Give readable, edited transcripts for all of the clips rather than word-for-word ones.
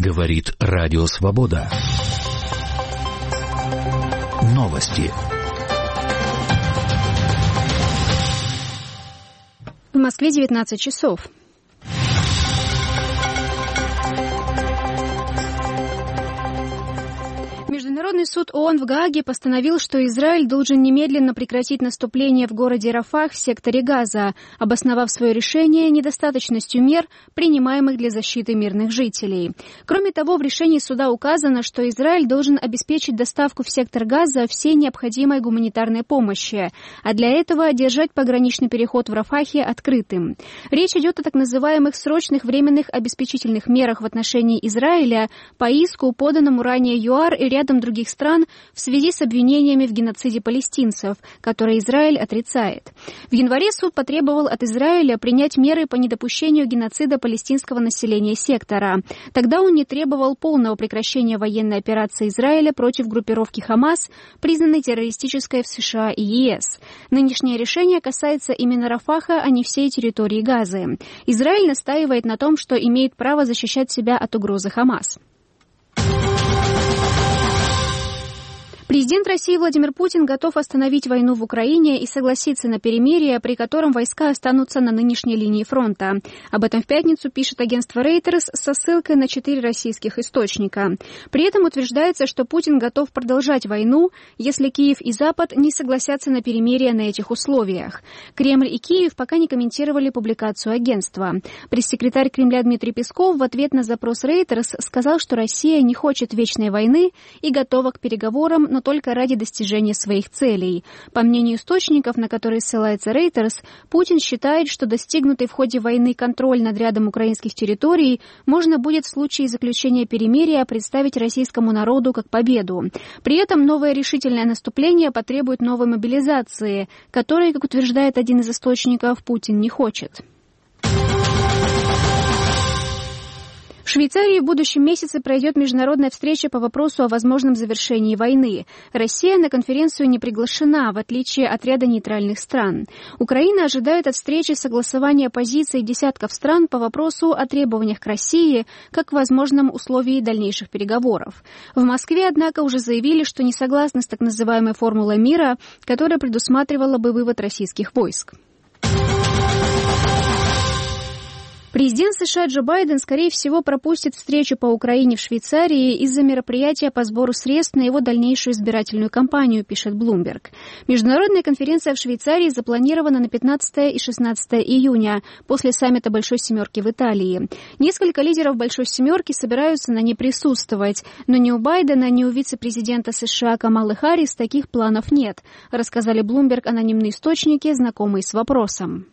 Говорит Радио Свобода. Новости. В Москве 19 часов. Международный суд ООН в Гааге постановил, что Израиль должен немедленно прекратить наступление в городе Рафах в секторе Газа, обосновав свое решение недостаточностью мер, принимаемых для защиты мирных жителей. Кроме того, в решении суда указано, что Израиль должен обеспечить доставку в сектор Газа всей необходимой гуманитарной помощи, а для этого держать пограничный переход в Рафахе открытым. Речь идет о так называемых срочных временных обеспечительных мерах в отношении Израиля по иску, поданному ранее ЮАР и рядом других стран в связи с обвинениями в геноциде палестинцев, которые Израиль отрицает. В январе суд потребовал от Израиля принять меры по недопущению геноцида палестинского населения сектора. Тогда он не требовал полного прекращения военной операции Израиля против группировки Хамас, признанной террористической в США и ЕС. Нынешнее решение касается именно Рафаха, а не всей территории Газы. Израиль настаивает на том, что имеет право защищать себя от угрозы Хамас. Президент России Владимир Путин готов остановить войну в Украине и согласиться на перемирие, при котором войска останутся на нынешней линии фронта. Об этом в пятницу пишет агентство Reuters со ссылкой на 4 российских источника. При этом утверждается, что Путин готов продолжать войну, если Киев и Запад не согласятся на перемирие на этих условиях. Кремль и Киев пока не комментировали публикацию агентства. Пресс-секретарь Кремля Дмитрий Песков в ответ на запрос Reuters сказал, что Россия не хочет вечной войны и готова к переговорам, но только ради достижения своих целей. По мнению источников, на которые ссылается Reuters, Путин считает, что достигнутый в ходе войны контроль над рядом украинских территорий можно будет в случае заключения перемирия представить российскому народу как победу. При этом новое решительное наступление потребует новой мобилизации, которой, как утверждает один из источников, Путин не хочет. В Швейцарии в будущем месяце пройдет международная встреча по вопросу о возможном завершении войны. Россия на конференцию не приглашена, в отличие от ряда нейтральных стран. Украина ожидает от встречи согласования позиций десятков стран по вопросу о требованиях к России как к возможном условии дальнейших переговоров. В Москве, однако, уже заявили, что не согласны с так называемой формулой мира, которая предусматривала бы вывод российских войск. Президент США Джо Байден, скорее всего, пропустит встречу по Украине в Швейцарии из-за мероприятия по сбору средств на его дальнейшую избирательную кампанию, пишет Bloomberg. Международная конференция в Швейцарии запланирована на 15 и 16 июня, после саммита Большой Семерки в Италии. Несколько лидеров Большой Семерки собираются на ней присутствовать, но ни у Байдена, ни у вице-президента США Камалы Харрис таких планов нет, рассказали Bloomberg анонимные источники, знакомые с вопросом.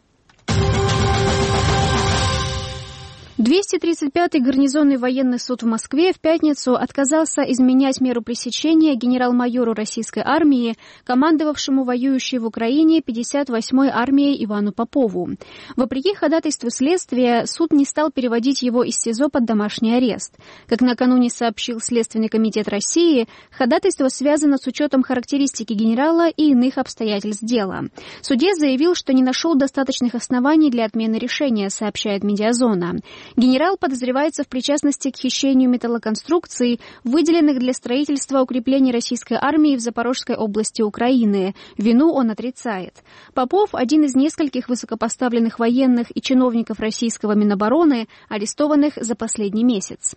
235-й гарнизонный военный суд в Москве в пятницу отказался изменять меру пресечения генерал-майору российской армии, командовавшему воюющей в Украине 58-й армией Ивану Попову. Вопреки ходатайству следствия, суд не стал переводить его из СИЗО под домашний арест. Как накануне сообщил Следственный комитет России, ходатайство связано с учетом характеристики генерала и иных обстоятельств дела. Судья заявил, что не нашел достаточных оснований для отмены решения, сообщает «Медиазона». Генерал подозревается в причастности к хищению металлоконструкций, выделенных для строительства укреплений российской армии в Запорожской области Украины. Вину он отрицает. Попов, один из нескольких высокопоставленных военных и чиновников российского Минобороны, арестованных за последний месяц.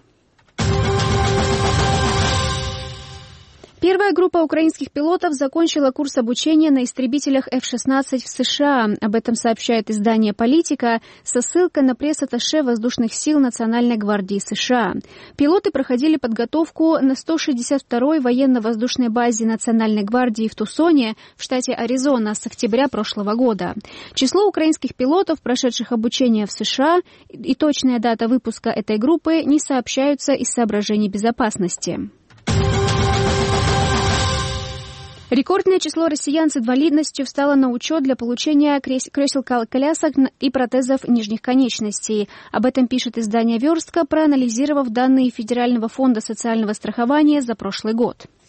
Первая группа украинских пилотов закончила курс обучения на истребителях F-16 в США. Об этом сообщает издание «Политика» со ссылкой на пресс-атташе воздушных сил Национальной гвардии США. Пилоты проходили подготовку на 162-й военно-воздушной базе Национальной гвардии в Тусоне, в штате Аризона, с октября прошлого года. Число украинских пилотов, прошедших обучение в США, и точная дата выпуска этой группы не сообщаются из соображений безопасности. Рекордное число россиян с инвалидностью встало на учет для получения кресел-колясок и протезов нижних конечностей. Об этом пишет издание «Верстка», проанализировав данные Федерального фонда социального страхования за прошлый год.